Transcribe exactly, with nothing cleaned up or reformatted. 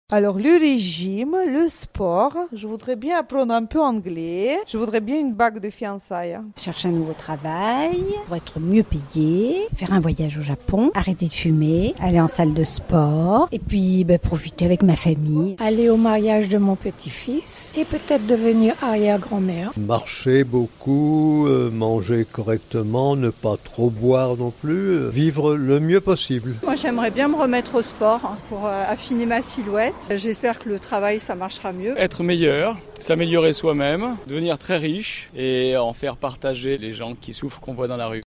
Alors, le régime, le sport, je voudrais bien apprendre un peu anglais. Je voudrais bien une bague de fiançailles. Chercher un nouveau travail, pour être mieux payé, faire un voyage au Japon, arrêter de fumer, aller en salle de sport et puis ben, profiter avec ma famille. Aller au mariage de mon petit-fils et peut-être devenir arrière-grand-mère. Marcher beaucoup, euh, manger correctement, ne pas trop boire non plus, euh, vivre le mieux possible. Moi j'aimerais bien me remettre au sport hein, pour euh, affiner ma silhouette. J'espère que le travail, ça marchera mieux. Être meilleur, s'améliorer soi-même, devenir très riche et en faire partager les gens qui souffrent qu'on voit dans la rue.